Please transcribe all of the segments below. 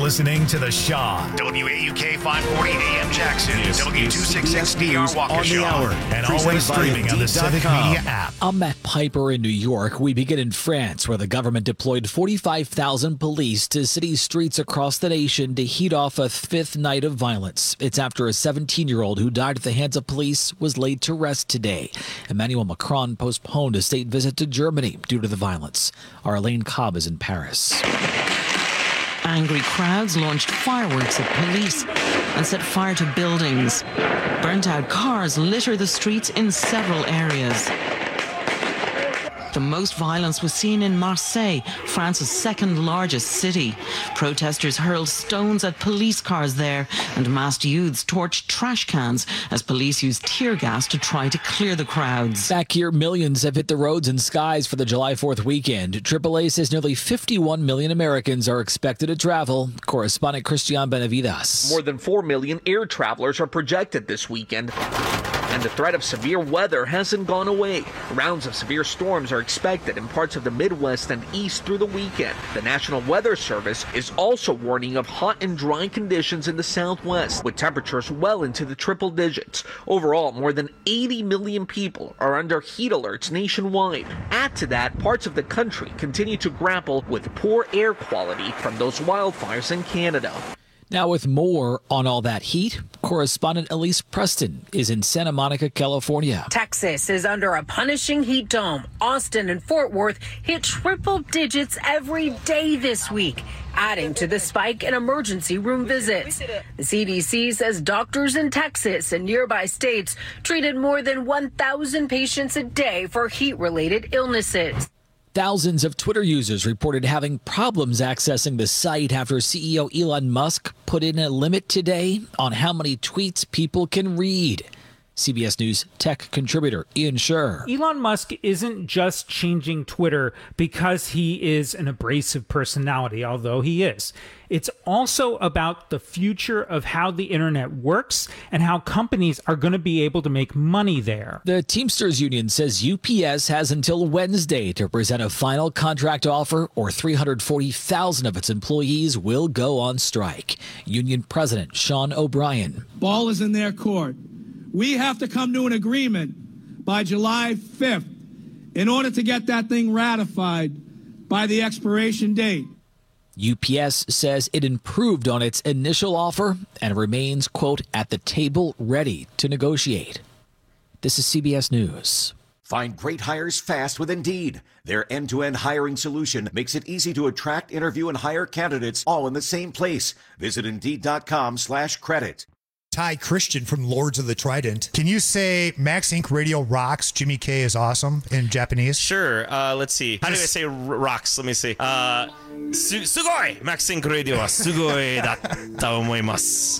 listening to The Shaw. WAUK 540 AM Jackson, W266DR Waukesha, and always streaming on the Civic Media app. I'm Matt Piper in New York. We begin in France, where the government deployed 45,000 police to city streets across the nation to heat off a fifth night of violence. It's after a 17-year-old who died at the hands of police was laid to rest today. Emmanuel Macron postponed a state visit to Germany due to the violence. Our Elaine Cobb is in Paris. Angry crowds launched fireworks at police and set fire to buildings. Burnt-out cars litter the streets in several areas. The most violence was seen in Marseille, France's second largest city. Protesters hurled stones at police cars there, and masked youths torched trash cans as police used tear gas to try to clear the crowds. Back here, millions have hit the roads and skies for the July 4th weekend. AAA says nearly 51 million Americans are expected to travel. Correspondent Christian Benavides. More than 4 million air travelers are projected this weekend. And the threat of severe weather hasn't gone away. Rounds of severe storms are expected in parts of the Midwest and East through the weekend. The National Weather Service is also warning of hot and dry conditions in the Southwest, with temperatures well into the triple digits. Overall, more than 80 million people are under heat alerts nationwide. Add to that, parts of the country continue to grapple with poor air quality from those wildfires in Canada. Now with more on all that heat, correspondent Elise Preston is in Santa Monica, California. Texas is under a punishing heat dome. Austin and Fort Worth hit triple digits every day this week, adding to the spike in emergency room visits. The CDC says doctors in Texas and nearby states treated more than 1,000 patients a day for heat-related illnesses. Thousands of Twitter users reported having problems accessing the site after CEO Elon Musk put in a limit today on how many tweets people can read. CBS News tech contributor Ian Sherr. Elon Musk isn't just changing Twitter because he is an abrasive personality, although he is. It's also about the future of how the internet works and how companies are going to be able to make money there. The Teamsters Union says UPS has until Wednesday to present a final contract offer, or 340,000 of its employees will go on strike. Union President Sean O'Brien. Ball is in their court. We have to come to an agreement by July 5th in order to get that thing ratified by the expiration date. UPS says it improved on its initial offer and remains, quote, at the table ready to negotiate. This is CBS News. Find great hires fast with Indeed. Their end-to-end hiring solution makes it easy to attract, interview, and hire candidates all in the same place. Visit Indeed.com/credit. Ty Christian from Lords of the Trident. Can you say Max Inc. Radio rocks, Jimmy K is awesome in Japanese? Sure. Let's see. How do I say rocks? Let me see. Sugoi! Max Inc. Radio wa sugoi datta omoimasu.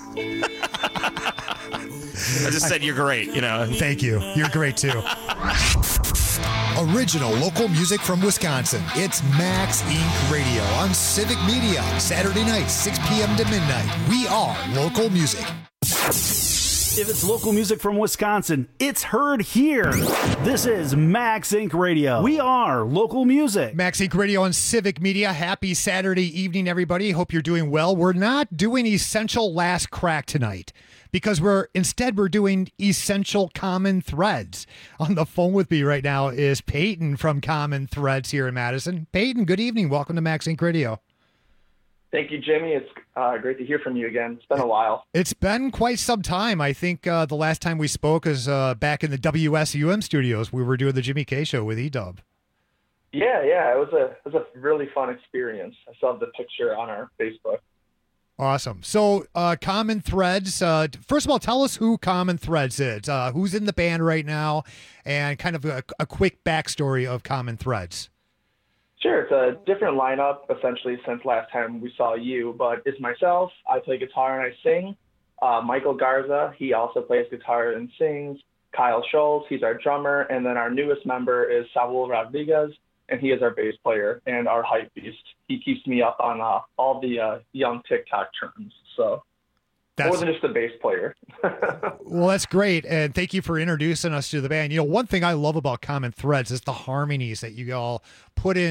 I just said you're great, you know. Thank you. You're great, too. Original local music from Wisconsin. It's Max Inc. Radio on Civic Media. Saturday night, 6 p.m. to midnight. We are local music. If it's local music from Wisconsin, it's heard here. This is Max Inc. Radio. We are local music. Max Inc. Radio on Civic Media. Happy Saturday evening, everybody. Hope you're doing well. We're not doing Essential Last Crack tonight because we're doing Essential Common Threads. On the phone with me right now is Peyton from Common Threads here in Madison. Peyton, good evening. Welcome to Max Inc. Radio. Thank you, Jimmy. It's great to hear from you again. It's been a while. It's been quite some time. I think the last time we spoke is back in the WSUM studios. We were doing the Jimmy K Show with E-Dub. Yeah. It was a really fun experience. I still have the picture on our Facebook. Awesome. So Common Threads, first of all, tell us who Common Threads is. Who's in the band right now, and kind of a quick backstory of Common Threads. Sure. It's a different lineup, essentially, since last time we saw you, but it's myself. I play guitar and I sing. Michael Garza, he also plays guitar and sings. Kyle Schultz, he's our drummer. And then our newest member is Saul Rodriguez, and he is our bass player and our hype beast. He keeps me up on all the young TikTok trends. So more than just a bass player. Well, that's great. And thank you for introducing us to the band. You know, one thing I love about Common Threads is the harmonies that you all put in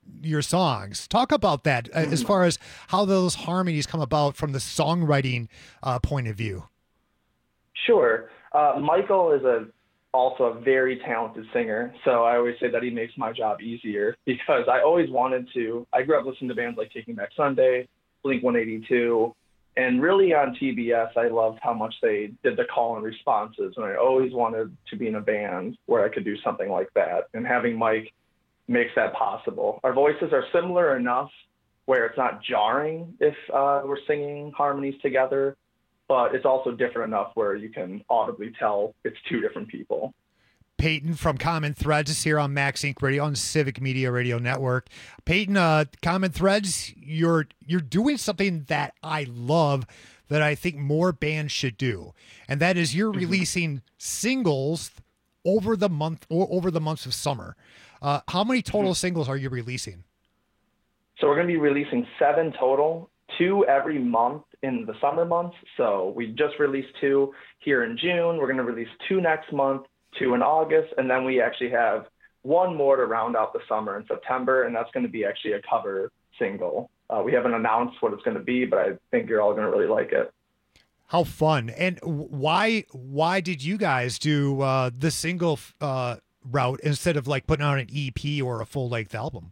your songs. Talk about that as far as how those harmonies come about from the songwriting point of view. Sure. Michael is also a very talented singer, so I always say that he makes my job easier because I always wanted to. I grew up listening to bands like Taking Back Sunday, Blink-182, and really on TBS, I loved how much they did the call and responses, and I always wanted to be in a band where I could do something like that, and having Mike makes that possible. Our voices are similar enough where it's not jarring if we're singing harmonies together, but it's also different enough where you can audibly tell it's two different people. Peyton from Common Threads is here on Max Inc. Radio on Civic Media Radio Network. Peyton, Common Threads, you're doing something that I love that I think more bands should do, and that is you're releasing singles over the months of summer. How many total singles are you releasing? So we're going to be releasing 7 total, 2 every month in the summer months. So we just released 2 here in June. We're going to release 2 next month, 2 in August, and then we actually have 1 more to round out the summer in September, and that's going to be actually a cover single. We haven't announced what it's going to be, but I think you're all going to really like it. How fun. And why did you guys do the single route instead of like putting out an EP or a full-length album?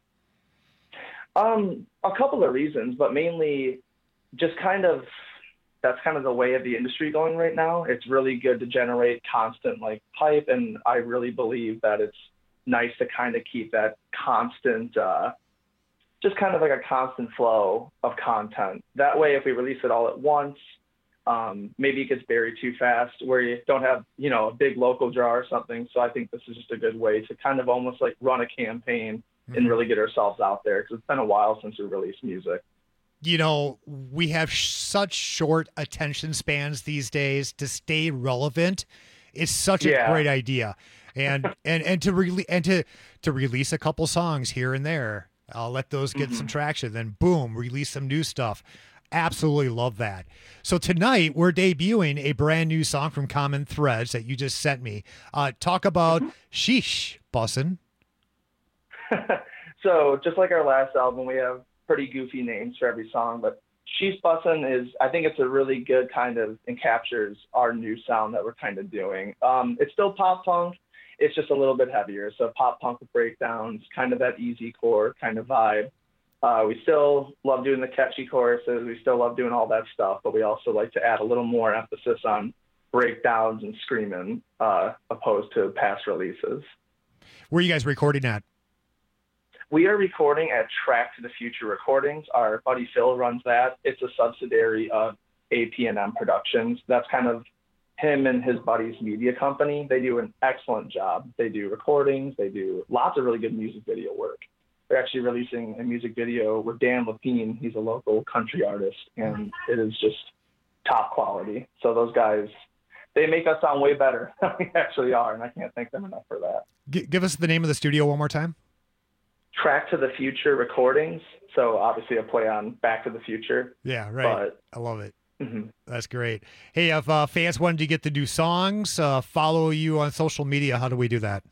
A couple of reasons, but mainly just that's kind of the way of the industry going right now. It's really good to generate constant like hype, and I really believe that it's nice to kind of keep that constant, just kind of like a constant flow of content. That way, if we release it all at once, maybe it gets buried too fast where you don't have, a big local draw or something. So I think this is just a good way to kind of almost like run a campaign and really get ourselves out there, because it's been a while since we released music. We have such short attention spans these days. To stay relevant is such a great idea. And to release a couple songs here and there, I'll let those get some traction, then boom, release some new stuff. Absolutely love that. So tonight we're debuting a brand new song from Common Threads that you just sent me. Talk about Sheesh Bussin'. So just like our last album, we have pretty goofy names for every song, but Sheesh Bussin' I think it's a really good kind of, and captures our new sound that we're kind of doing. It's still pop punk. It's just a little bit heavier. So pop punk with breakdowns, kind of that easy core kind of vibe. We still love doing the catchy choruses. We still love doing all that stuff, but we also like to add a little more emphasis on breakdowns and screaming, opposed to past releases. Where are you guys recording at? We are recording at Track to the Future Recordings. Our buddy Phil runs that. It's a subsidiary of AP&M Productions. That's kind of him and his buddy's media company. They do an excellent job. They do recordings. They do lots of really good music video work. They're actually releasing a music video with Dan Lapine. He's a local country artist, and it is just top quality. So those guys, they make us sound way better than we actually are, and I can't thank them enough for that. Give us the name of the studio one more time. Track to the Future Recordings. So obviously a play on Back to the Future. Yeah, right. I love it. That's great. Hey, if fans wanted to get the new songs, follow you on social media, how do we do that?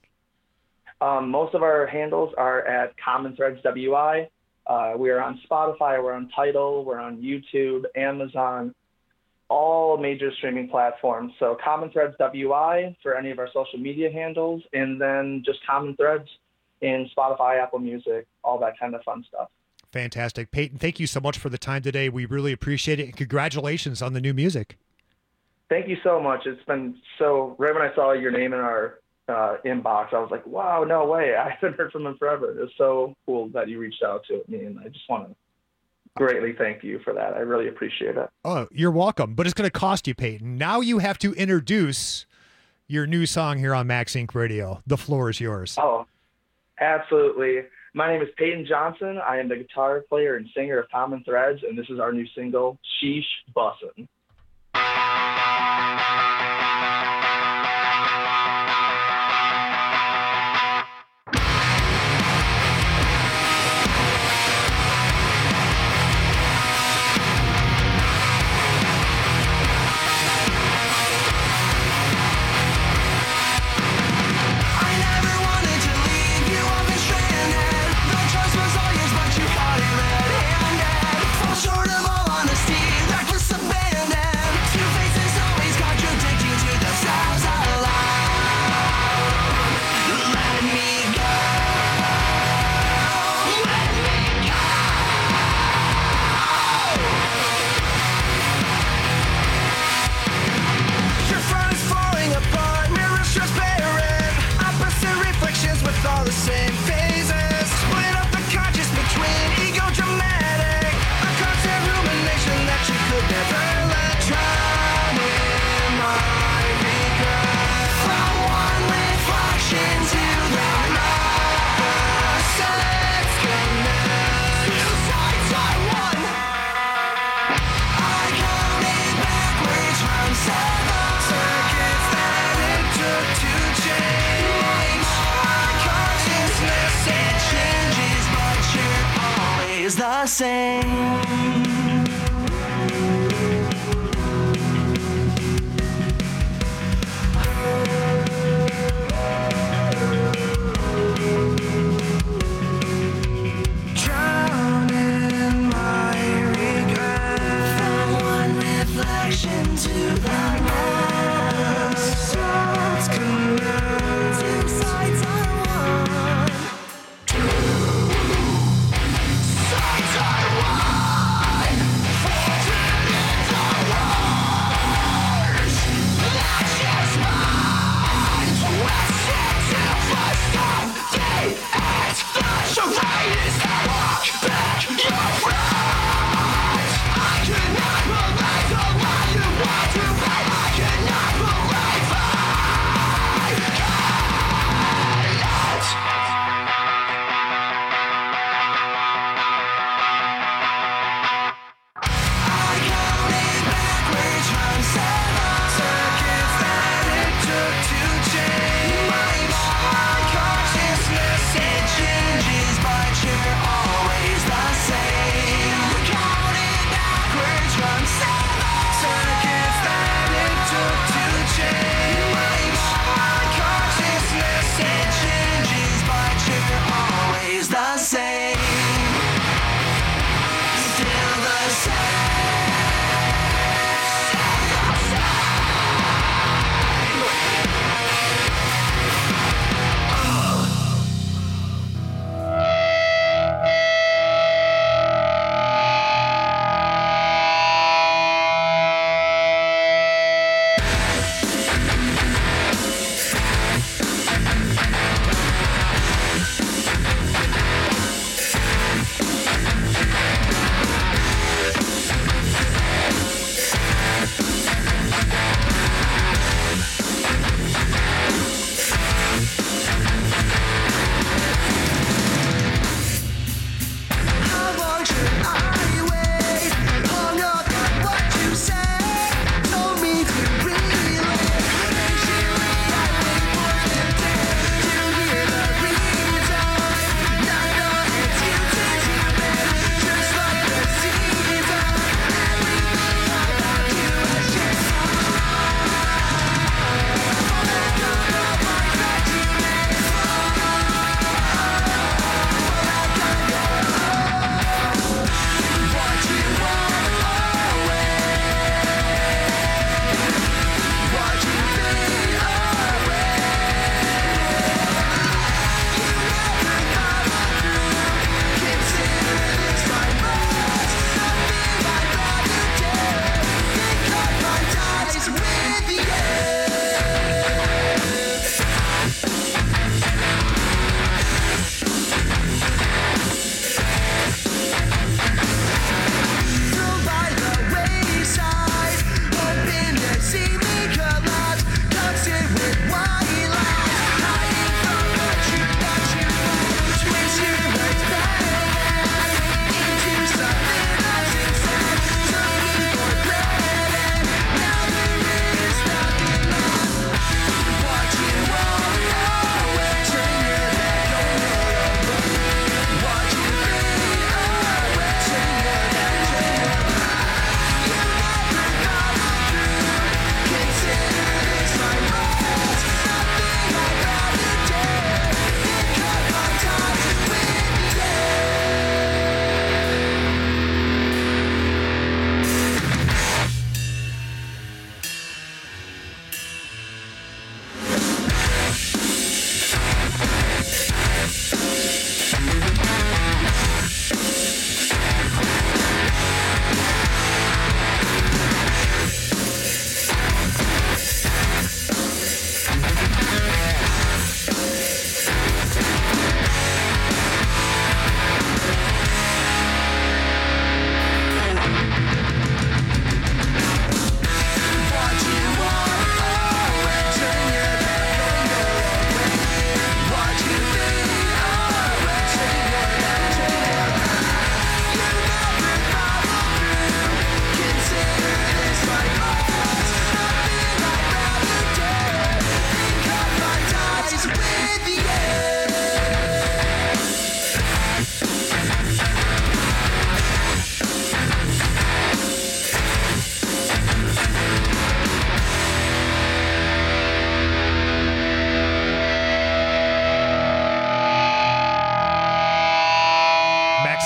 Most of our handles are at Common Threads WI. We are on Spotify, we're on Tidal, we're on YouTube, Amazon, all major streaming platforms. So Common Threads WI for any of our social media handles, and then just Common Threads in Spotify, Apple Music, all that kind of fun stuff. Fantastic. Peyton, thank you so much for the time today. We really appreciate it, and congratulations on the new music. Thank you so much. It's been so, right when I saw your name in our inbox, I was like, wow, no way. I haven't heard from him forever. It's so cool that you reached out to me, and I just want to greatly thank you for that. I really appreciate it. Oh, you're welcome, but it's going to cost you, Peyton. Now you have to introduce your new song here on Max Inc. Radio. The floor is yours. Oh, absolutely. My name is Peyton Johnson. I am the guitar player and singer of Common Threads, and this is our new single, Sheesh Bussin'. I never wanted to leave you, I've been stranded. The choice was all the same. Drowning my regret from one reflection to the next. Swords command, two sides are one. Two sides are one.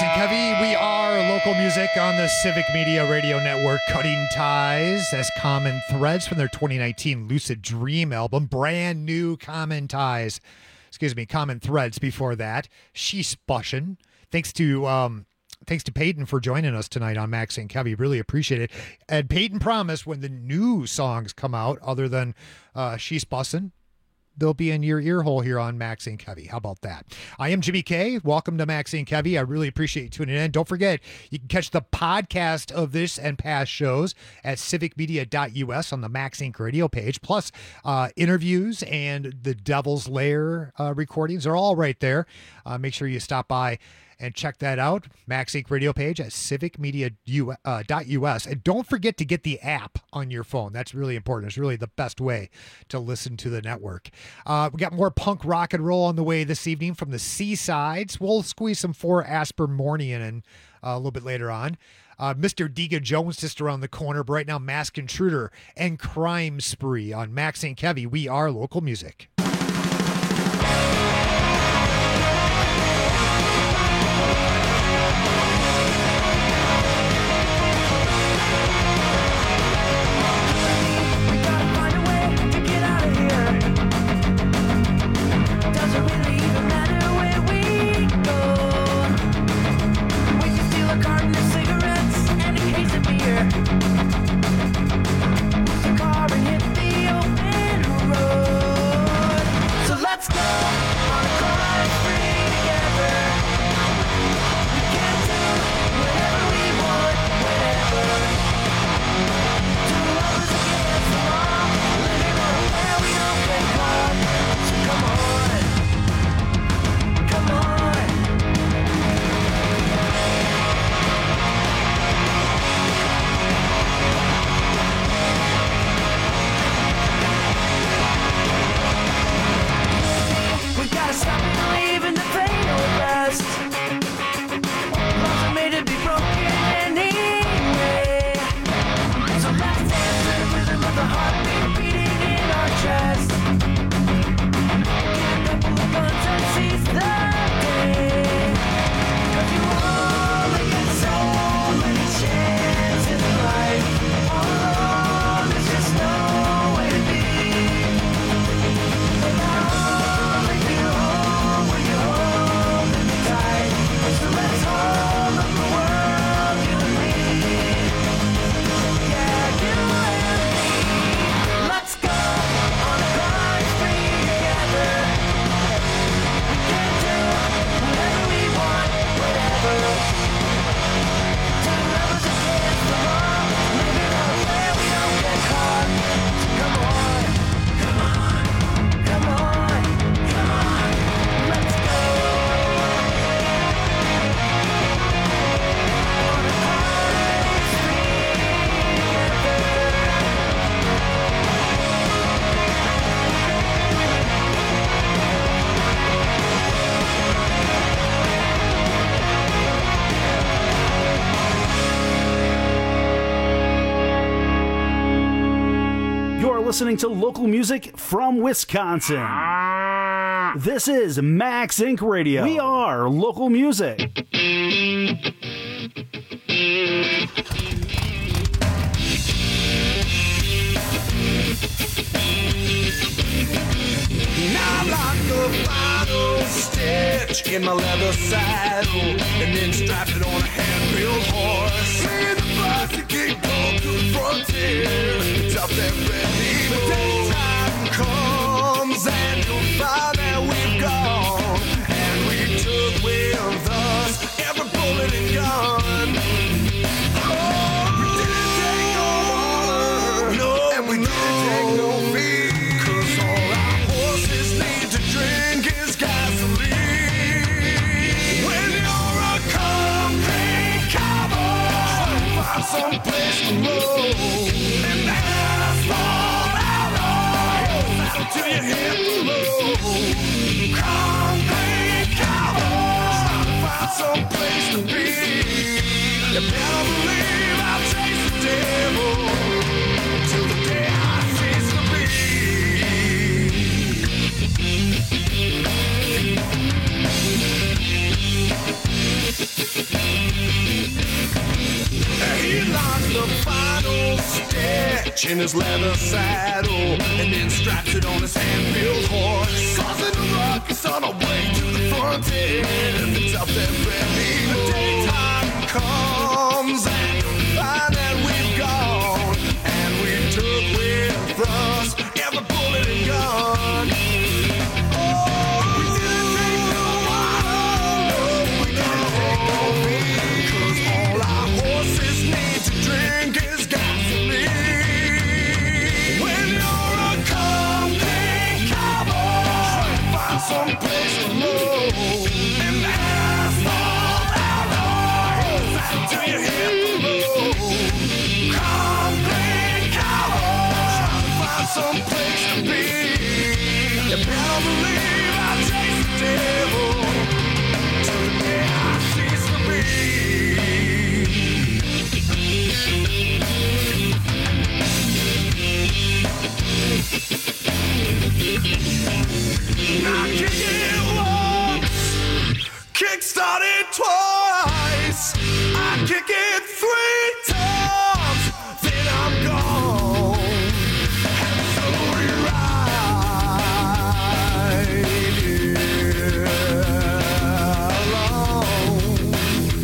and Kevy. We are local music on the Civic Media Radio Network. Cutting Ties as Common Threads from their 2019 Lucid Dream album. Brand new Common Ties. Common Threads before that. She's Bushin'. Thanks to Peyton for joining us tonight on Max and Kevy. Really appreciate it. And Peyton promised when the new songs come out, other than She's Bussin', they'll be in your ear hole here on Max and Kevy. How about that? I am Jimmy K. Welcome to Max and Kevy. I really appreciate you tuning in. Don't forget, you can catch the podcast of this and past shows at civicmedia.us on the Max Inc. radio page. Plus, interviews and the Devil's Lair recordings are all right there. Make sure you stop by and check that out. Max Inc. radio page at civicmedia.us. And don't forget to get the app on your phone. That's really important. It's really the best way to listen to the network. We got more punk rock and roll on the way this evening from the Seasides. We'll squeeze some 4 Aspermornian in a little bit later on. Mr. Deega Jones just around the corner, but right now Mask Intruder and Crime Spree on Max and Kevy. We are local music. Listening to local music from Wisconsin. This is Max Inc. Radio. We are local music. Now like the final stitch in my leather saddle, and then strapped it on a hand-wheeled horse. See the bus to keep going to the frontier. It's up there ready. The daytime comes and you'll find that we've gone, and we took with us every bullet and gun. Oh, we didn't take no water, no, and we didn't take no feed, 'cause all our horses need to drink is gasoline. When you're a concrete cowboy, find some place to roll, and the asphalt alloys till you hit the road. Concrete cowboy, find some place to be. You better believe I'll chase the devil till the day I cease to be. stitch in his leather saddle, and then straps it on his hand-built horse. Causing a ruckus on our way to the frontier. It's up there, baby. The daytime comes and we find that we've gone, and we took with us every bullet and gun. Oh, we didn't take no one. No, we didn't take no fee. 'Cause all our horses need to drink is gasoline. When you're a complete cowboy, find some place to low and asphalt alloys till you hit the road. Complete cowboy, find some place to be. You better believe I chase the devil till the day I cease to be. I kick it once, kick-start it twice, I kick it 3 times, then I'm gone. And so we ride along.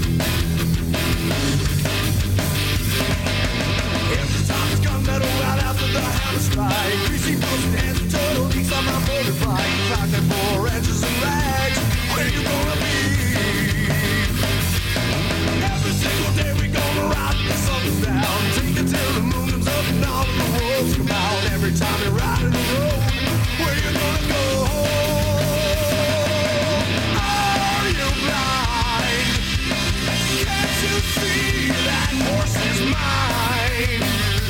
Every time it's gunmetal right after the hammer strike, greasy boots and hands and turtle leaks on my motorbike. Clock at 4 inches and rags, where you gonna be? Every single day we gonna ride the sun down, take it till the moon comes up and all of the wolves come out. Every time you're riding the road, where you gonna go? Are you blind? Can't you see that horse is mine?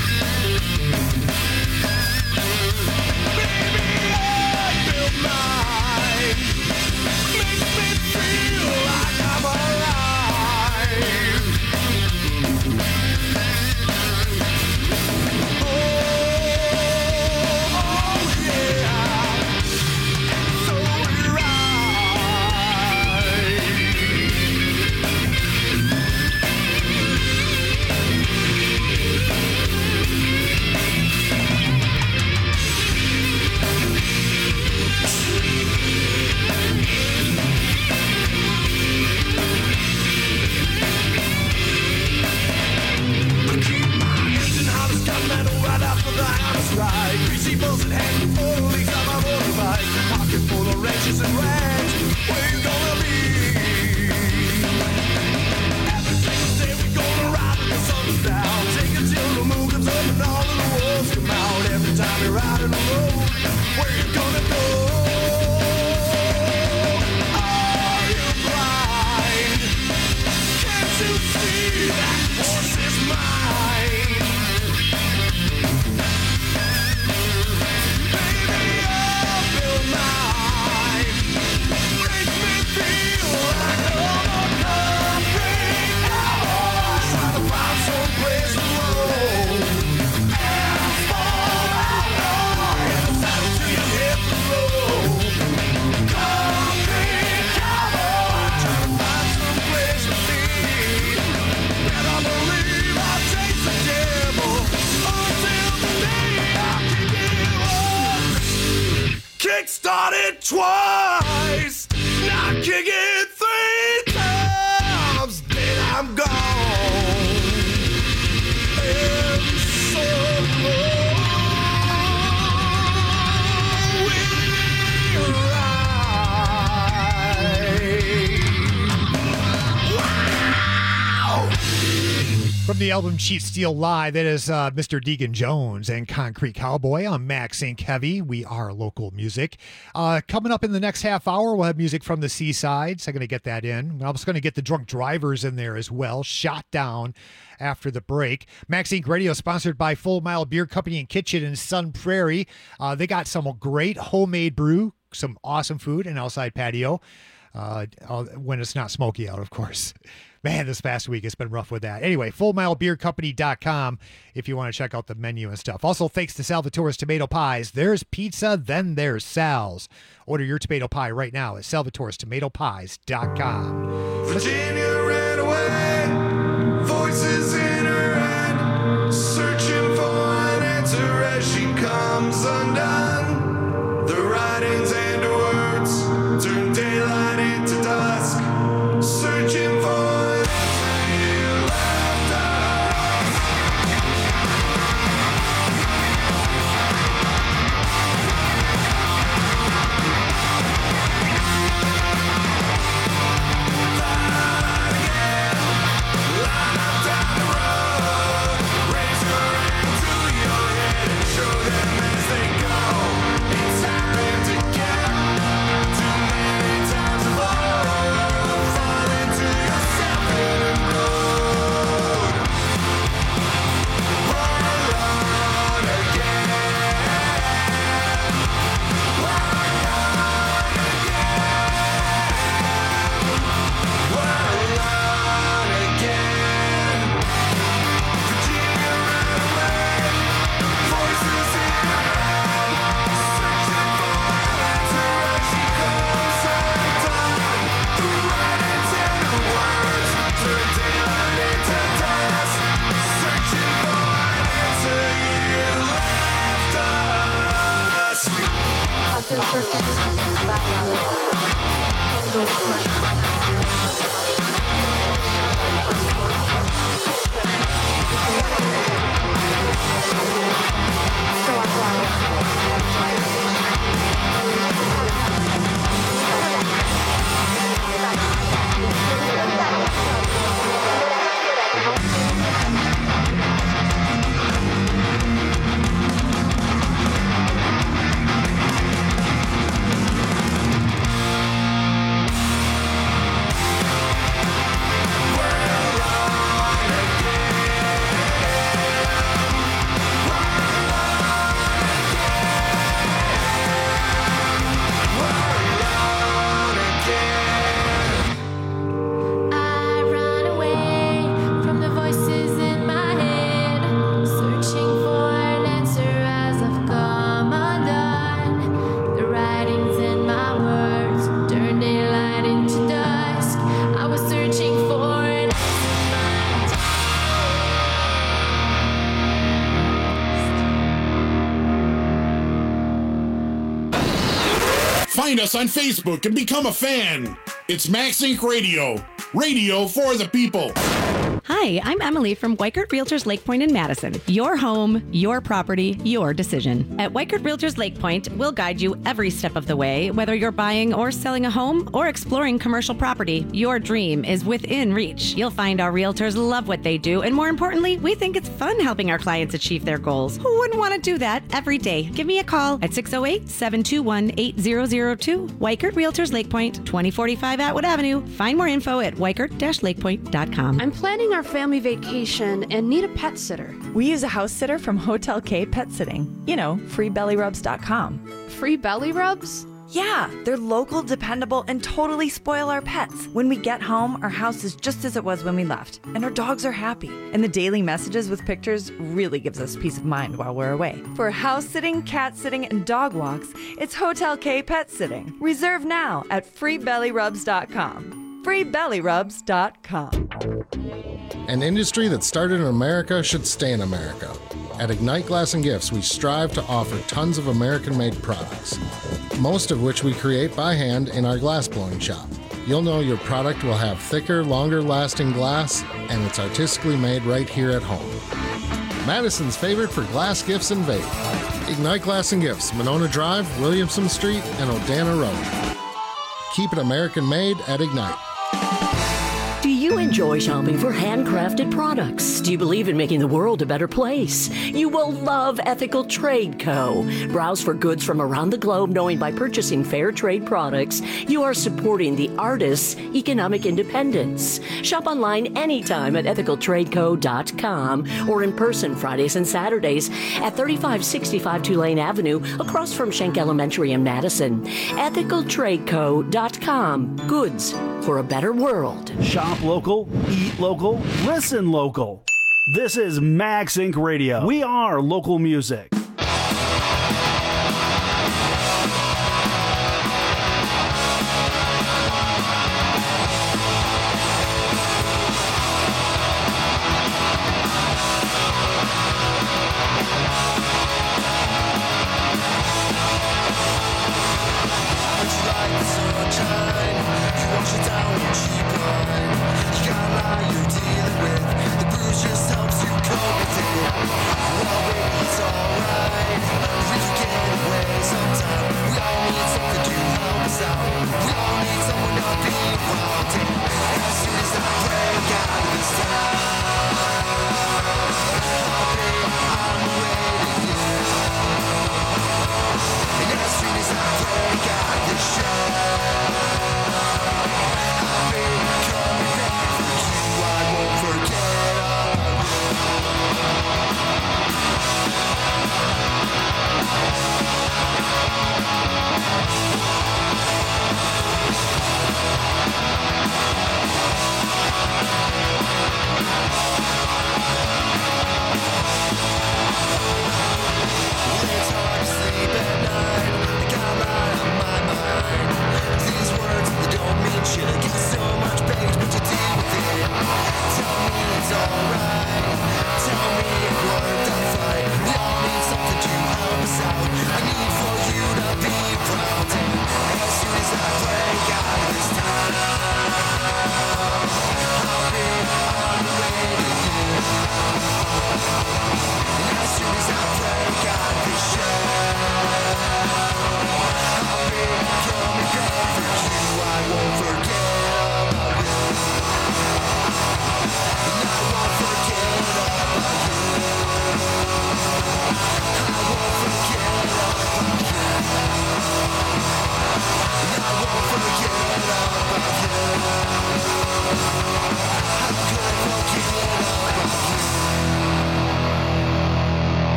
Baby, I built mine. Makes me feel like I'm alive. Oh yeah. So we ride. Engine hollers got metal right after the hammer strike. Greasy bolts and hand and four leaks on my motorbike. Pocket full of wrenches and rags. Where you gonna be? Every single day we gonna ride till the sun's down. Take it till the moon comes up and all of the wolves come out. Every time you're riding the road, where you gonna go? Are you blind? Can't you see that horse is mine? Baby, I built mine. Makes me feel like I'm a complete cowboy. Trying to find some place to roll. Asphalt alloy and a saddle till you hit the road. Complete cowboy. Trying to find some place to be. Better believe I'll chase the devil until the day I kick it once. Kick-start it twice, now kick it 3 times, then I'm gone. And so we From the album Cheat Steel Live, that is Mr. Deacon Jones and Concrete Cowboy on Max Inc. Heavy. We are local music. Coming up in the next half hour, we'll have music from the Seaside. So I'm going to get that in. I'm also going to get the Drunk Drivers in there as well. Shot Down after the break. Max Inc. Radio sponsored by Full Mile Beer Company and Kitchen in Sun Prairie. They got some great homemade brew, some awesome food, and outside patio. When it's not smoky out, of course. Man, this past week it's been rough with that. Anyway, FullMileBeerCompany.com if you want to check out the menu and stuff. Also, thanks to Salvatore's Tomato Pies. There's pizza, then there's Sal's. Order your tomato pie right now at Salvatore'sTomatoPies.com. Virginia ran away, voices in her head, searching for an Find us on Facebook and become a fan. It's Max Inc. Radio. Radio for the people. Hi, I'm Emily from Weichert Realtors Lake Point in Madison. Your home, your property, your decision. At Weichert Realtors Lake Point, we'll guide you every step of the way. Whether you're buying or selling a home or exploring commercial property, your dream is within reach. You'll find our realtors love what they do, and more importantly, we think it's fun helping our clients achieve their goals. Who wouldn't want to do that every day? Give me a call at 608-721-8002. Weichert Realtors Lake Point, 2045 Atwood Avenue. Find more info at weichert-lakepoint.com. I'm planning our family vacation and need a pet sitter. We use a house sitter from Hotel K Pet Sitting. You know, freebellyrubs.com. Free belly rubs? Yeah, they're local, dependable, and totally spoil our pets. When we get home, our house is just as it was when we left, and our dogs are happy. And the daily messages with pictures really gives us peace of mind while we're away. For house sitting, cat sitting, and dog walks, it's Hotel K Pet Sitting. Reserve now at freebellyrubs.com. freebellyrubs.com. An industry that started in America should stay in America. At Ignite Glass and Gifts, we strive to offer tons of American-made products, most of which we create by hand in our glass blowing shop. You'll know your product will have thicker, longer-lasting glass, and it's artistically made right here at home. Madison's favorite for glass gifts and vape. Ignite Glass and Gifts, Monona Drive, Williamson Street, and Odana Road. Keep it American-made at Ignite. Do you enjoy shopping for handcrafted products? Do you believe in making the world a better place? You will love Ethical Trade Co. Browse for goods from around the globe, knowing by purchasing fair trade products, you are supporting the artists' economic independence. Shop online anytime at ethicaltradeco.com or in person Fridays and Saturdays at 3565 Tulane Avenue across from Schenck Elementary in Madison. ethicaltradeco.com. Goods for a better world. Shop local, eat local, listen local. This is Max Inc. Radio. We are local music. Just helps you cope with it. Well, baby, it's alright.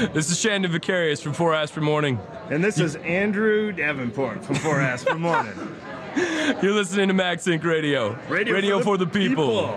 This is Shandon Vicarious from 4 Aspirin Morning. And this is Andrew Davenport from 4 Aspirin Morning. You're listening to Max Inc. Radio. Radio for the people.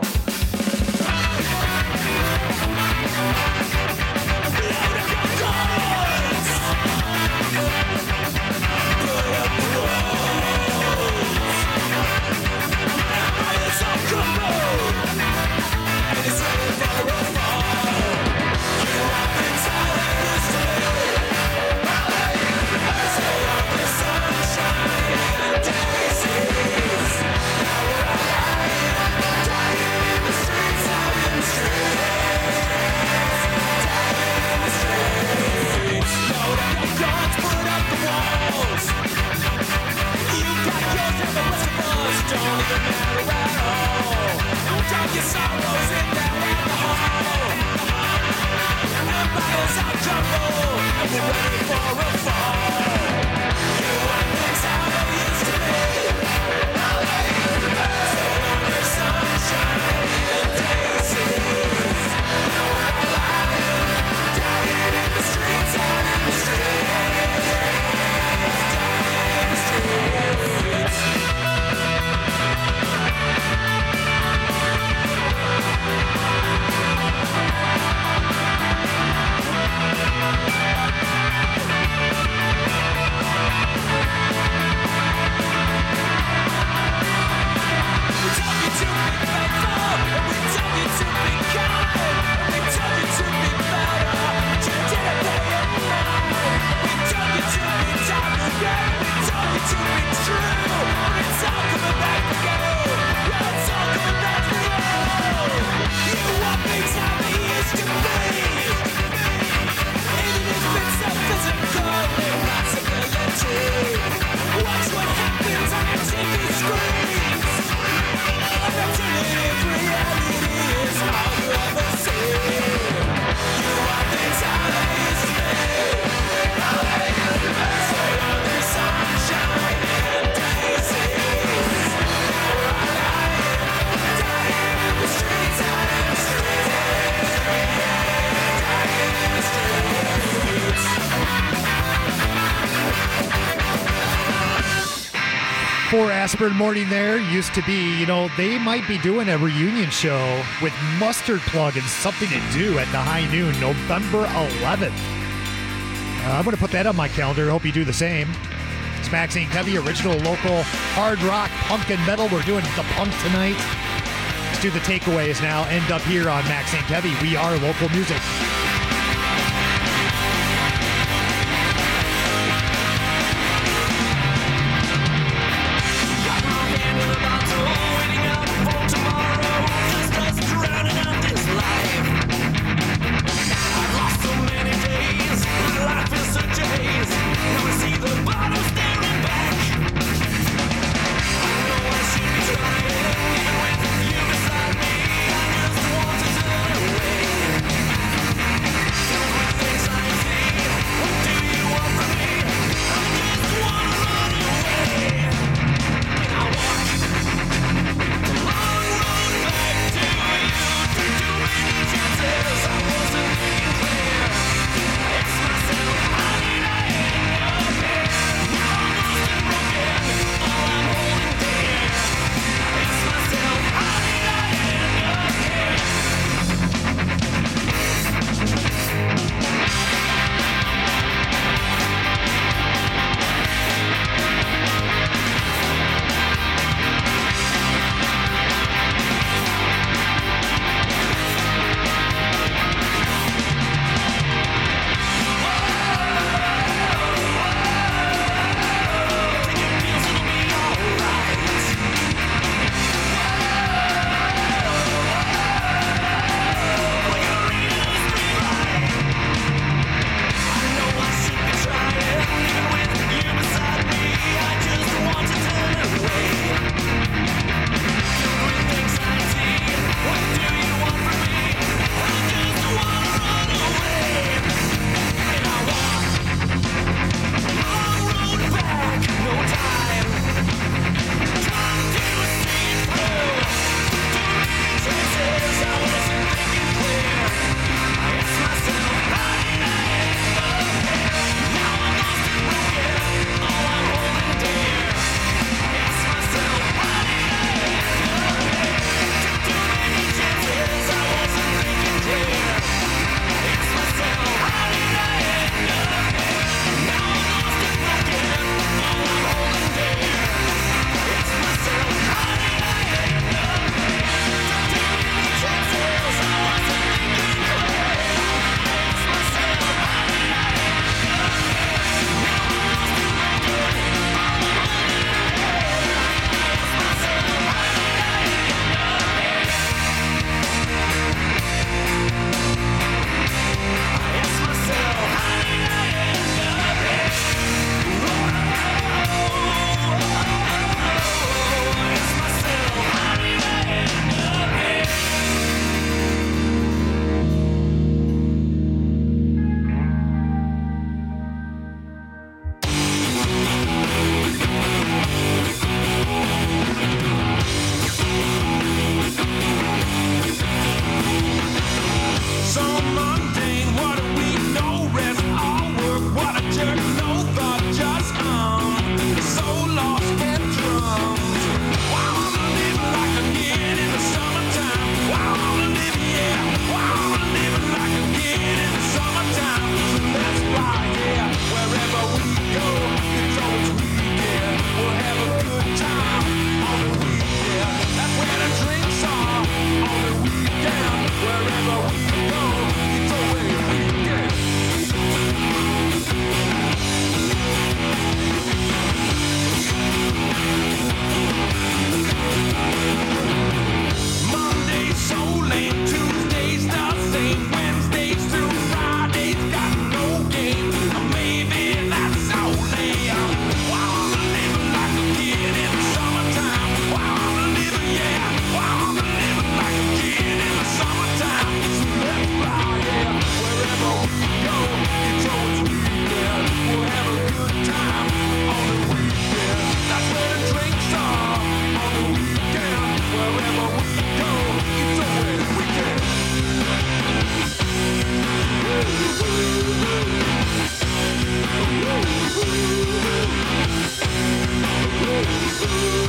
Aspirin Morning there used to be, they might be doing a reunion show with Mustard Plug and Something to Do at the High Noon, November 11th. I'm going to put that on my calendar. Hope you do the same. It's Max Inc. Heavy, original local hard rock, punk, and metal. We're doing the punk tonight. Let's do the takeaways now. End up here on Max Inc. Heavy. We are local music.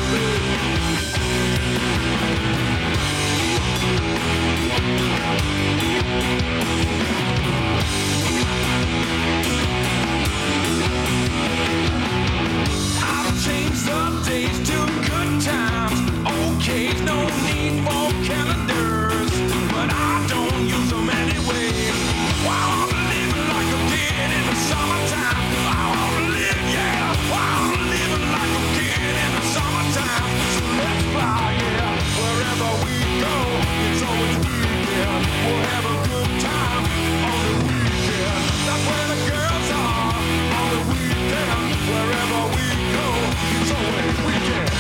I've changed the days to good times. Okay, no need for calendars, but I don't use them anyway. While I'm living like a kid in the summertime. I wanna live, yeah. While I'm living like a kid in the summertime. So let's fly, yeah. Wherever we go, it's always weekend. We'll have a good time on the weekend. That's where the girls are on the weekend. Wherever we go, it's always weekend.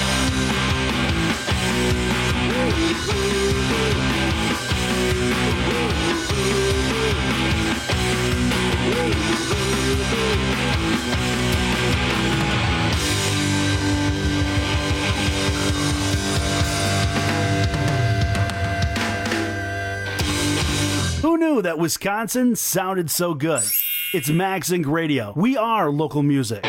Who knew that Wisconsin sounded so good? It's Max Inc. Radio. We are local music.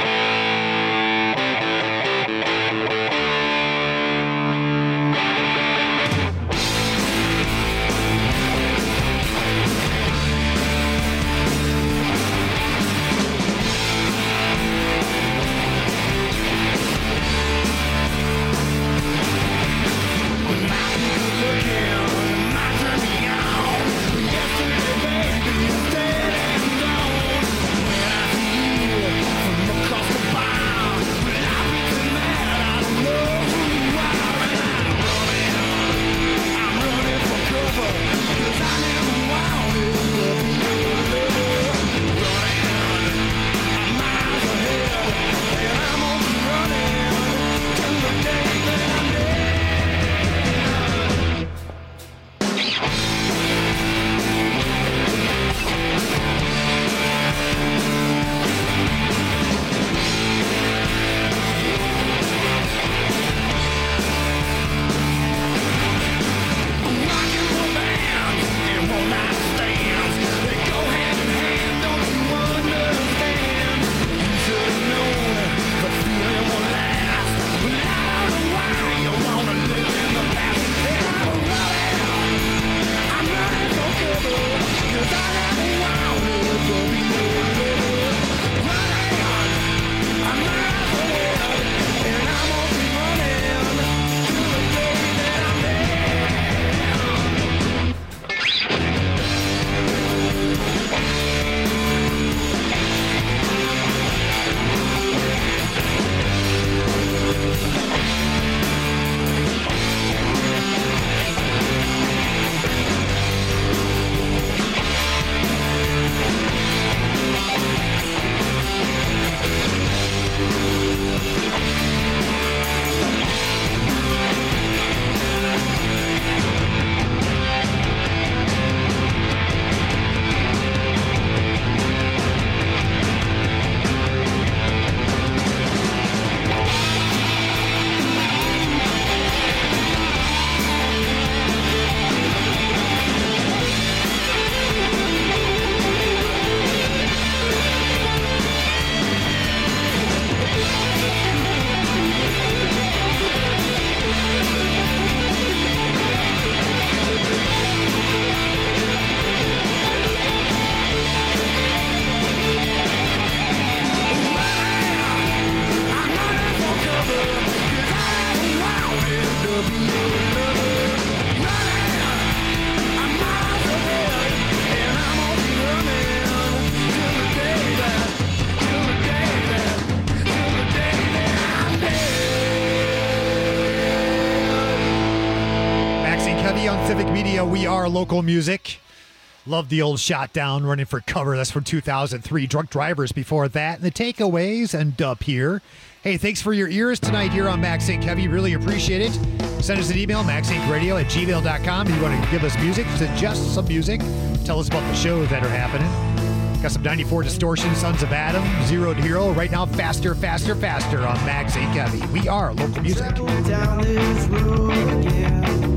Civic Media, we are local music. Love the old Shot Down, Running for Cover. That's from 2003. Drunk Drivers before that. And the Takeaways and Up here. Hey, thanks for your ears tonight here on Max Inc. Heavy. Really appreciate it. Send us an email, maxincradio@gmail.com. If you want to give us music, suggest some music. Tell us about the shows that are happening. Got some 94 Distortion, Sons of Adam, Zero to Hero. Right now, Faster, Faster, Faster on Max Inc. Heavy. We are local music. Down this road again.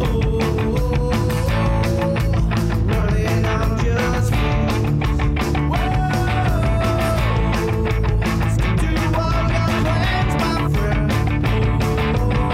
Running, I'm just Stick to all your plans, my friend.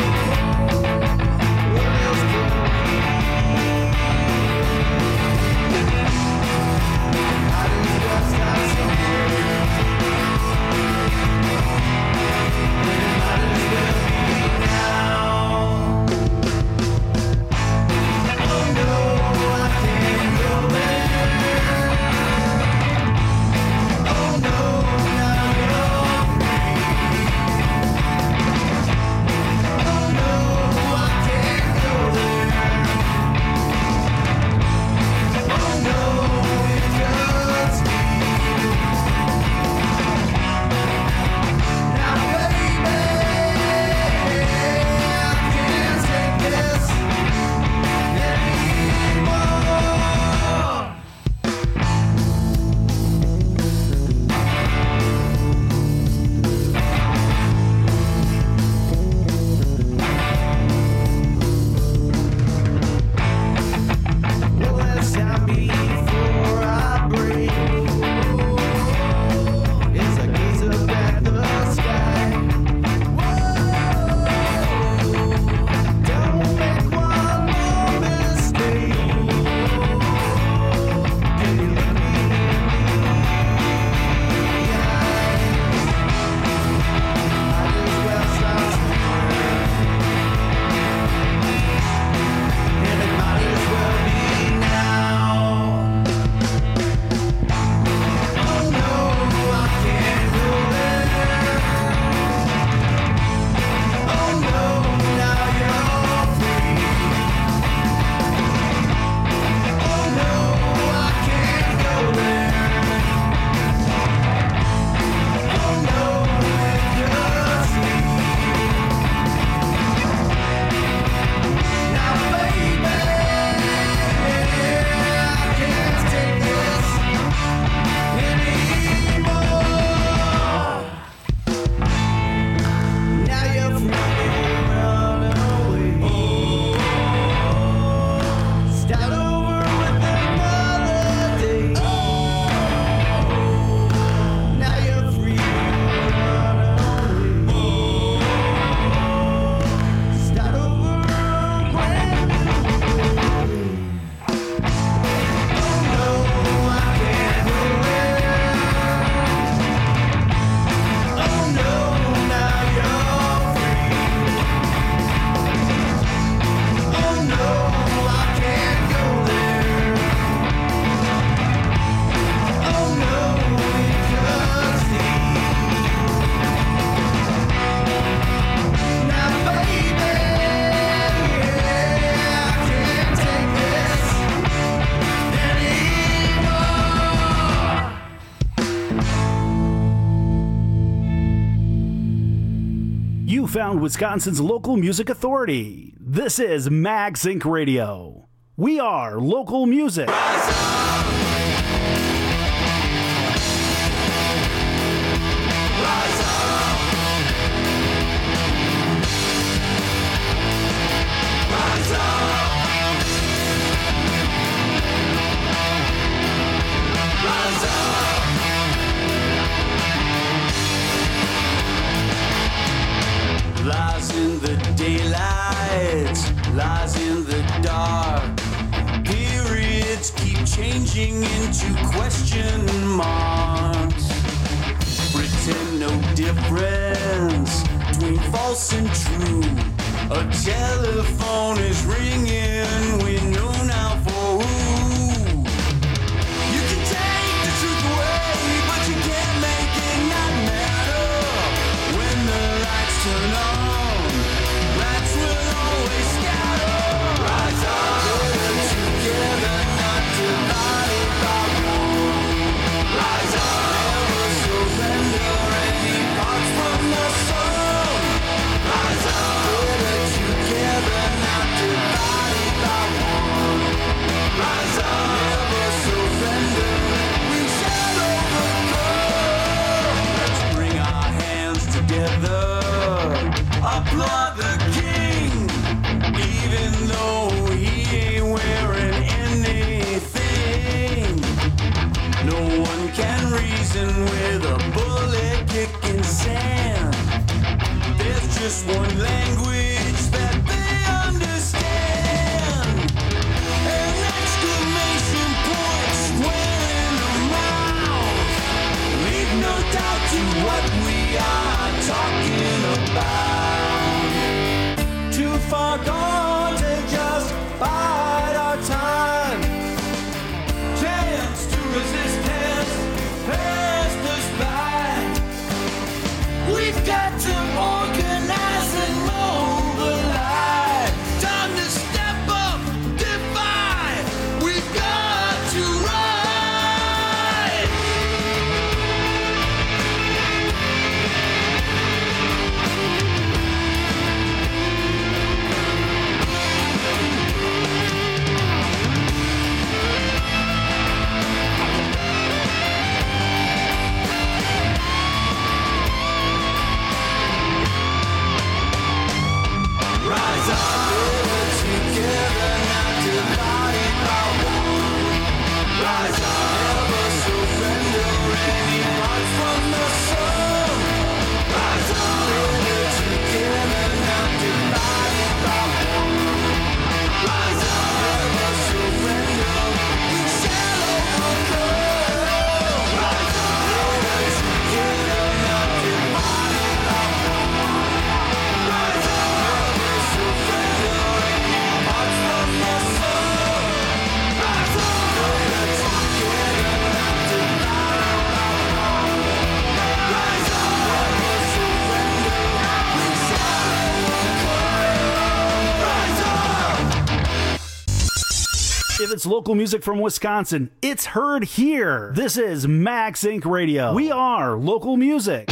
You found Wisconsin's local music authority. This is MagSync Radio. We are local music. Lies in the daylight, lies in the dark. Periods keep changing into question marks. Pretend no difference between false and true. A telephone is ringing, we know now for who. You can take the truth away, but you can't make it not matter. When the lights turn on, rats will always scatter. Rise up, better together, not divided by one. Rise up, never surrender any parts from the sun. Rise up, better together, not divided by one. Rise up, never surrender, we shall overcome. Let's bring our hands together. Applaud the king, even though he ain't wearing anything. No one can reason with a bullet kicking sand. There's just one language that they understand. An exclamation point swelling a mouth. Leave no doubt to what we are talking about. Too far gone to just bide our time. Chance to resistance passed us by. We've got to organize and mobilize. Time to step up, defy. We've got to rise. Rise up, better together, not divided by one. Rise up, never surrender any parts from the sun. Rise up, better together, not divided by one. Rise up, never surrender, we shall overcome. Rise up, better together, not divided by one. Rise up, never surrender any parts from the sun. Rise up, better together, not divided by one. Rise up, never surrender, we shall overcome. Rise up. If it's local music from Wisconsin, it's heard here. This is MagSync Radio. We are local music.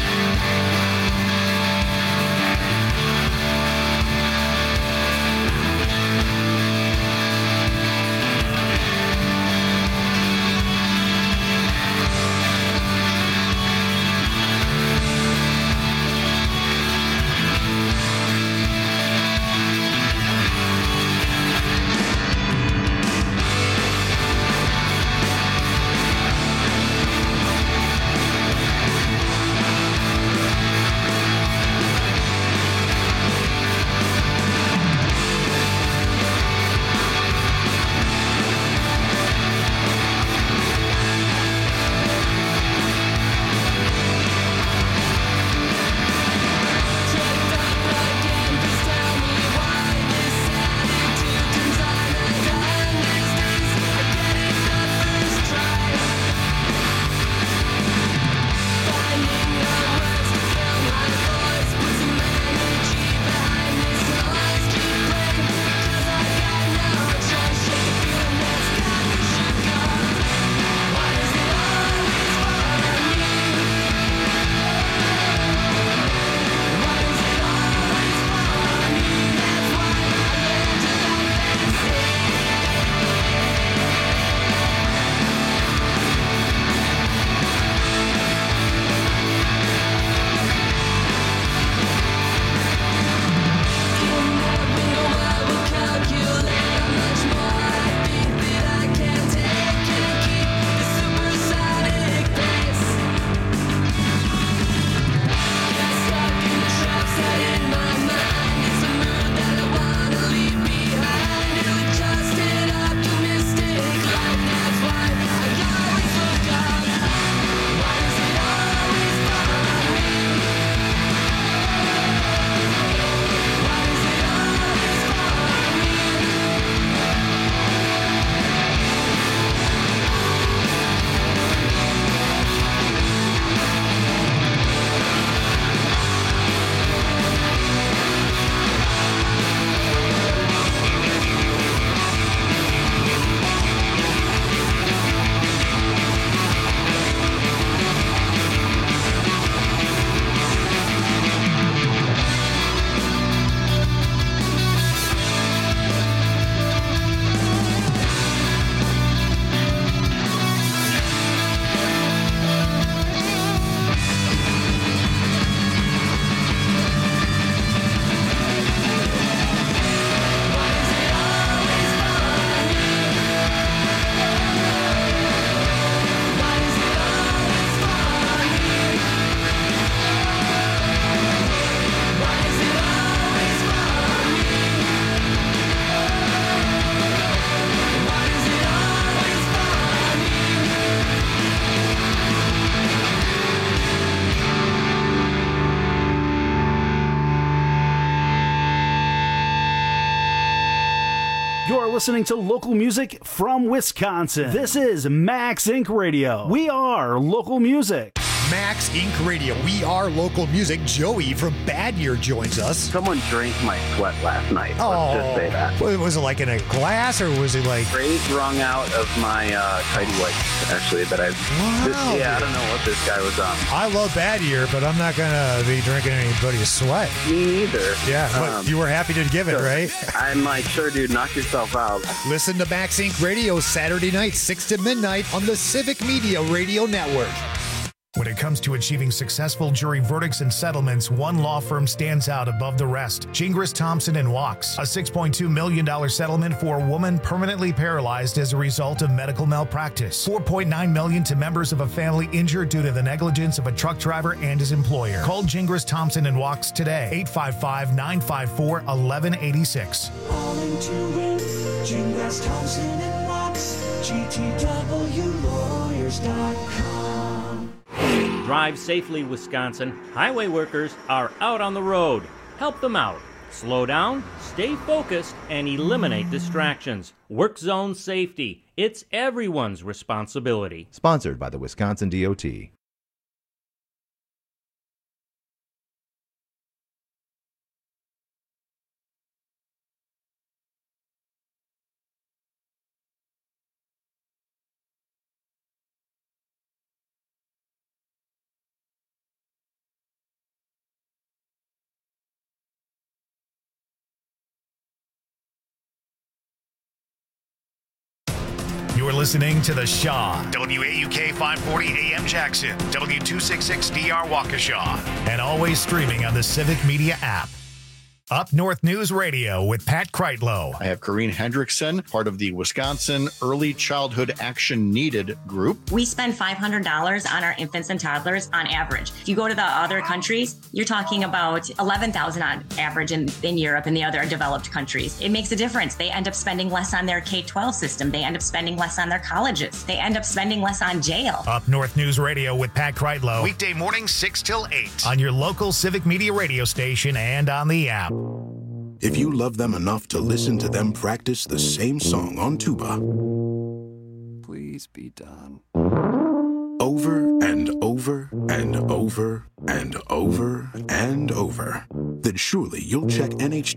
listening to local music from Wisconsin. This is Max Inc. Radio. We are local music. Max Inc. Radio. We are local music. Joey from Bad Year joins us. Someone drank my sweat last night. Oh, let's just say that. Was it like in a glass, or was it like straight wrung out of my tidy whites? Actually, that I. Wow. I don't know what this guy was on. I love Bad Year, but I'm not gonna be drinking anybody's sweat. Me neither. Yeah, but you were happy to give it, right? I'm like, sure, dude, knock yourself out. Listen to Max Inc. Radio Saturday night, 6 to midnight on the Civic Media Radio Network. When it comes to achieving successful jury verdicts and settlements, one law firm stands out above the rest. Gingras, Thompson & Wachs. A $6.2 million settlement for a woman permanently paralyzed as a result of medical malpractice. $4.9 million to members of a family injured due to the negligence of a truck driver and his employer. Call Gingras, Thompson & Wachs today. 855-954-1186. Calling to win. Gingras, Thompson & Wachs. GTWlawyers.com. Drive safely, Wisconsin. Highway workers are out on the road. Help them out. Slow down, stay focused, and eliminate distractions. Work zone safety. It's everyone's responsibility. Sponsored by the Wisconsin DOT. You're listening to The Shaw, WAUK 540 AM Jackson, W266DR Waukesha, and always streaming on the Civic Media app. Up North News Radio with Pat Kreitlow. I have Corrine Hendrickson, part of the Wisconsin Early Childhood Action Needed group. We spend $500 on our infants and toddlers on average. If you go to the other countries, you're talking about $11,000 on average in Europe and the other developed countries. It makes a difference. They end up spending less on their K-12 system. They end up spending less on their colleges. They end up spending less on jail. Up North News Radio with Pat Kreitlow. Weekday mornings 6 till 8 on your local Civic Media radio station and on the app. If you love them enough to listen to them practice the same song on tuba, please be done. Over and over and over and over and over, then surely you'll check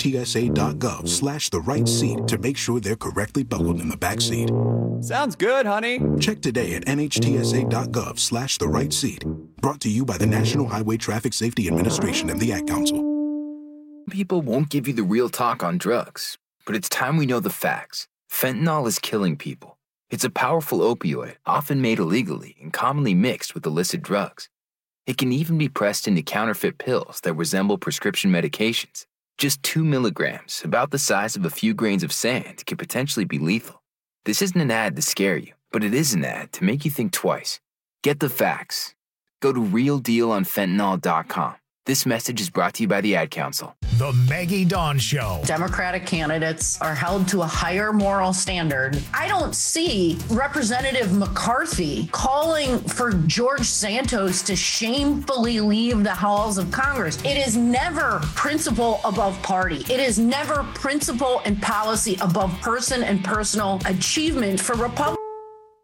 NHTSA.gov/the-right-seat to make sure they're correctly buckled in the back seat. Sounds good, honey. Check today at NHTSA.gov/the-right-seat. Brought to you by the National Highway Traffic Safety Administration and the Ad Council. People won't give you the real talk on drugs, but it's time we know the facts. Fentanyl is killing people. It's a powerful opioid, often made illegally and commonly mixed with illicit drugs. It can even be pressed into counterfeit pills that resemble prescription medications. Just 2 milligrams, about the size of a few grains of sand, can potentially be lethal. This isn't an ad to scare you, but it is an ad to make you think twice. Get the facts. Go to realdealonfentanyl.com. This message is brought to you by the Ad Council. The Maggie Dawn Show. Democratic candidates are held to a higher moral standard. I don't see Representative McCarthy calling for George Santos to shamefully leave the halls of Congress. It is never principle above party. It is never principle and policy above person and personal achievement for Republicans.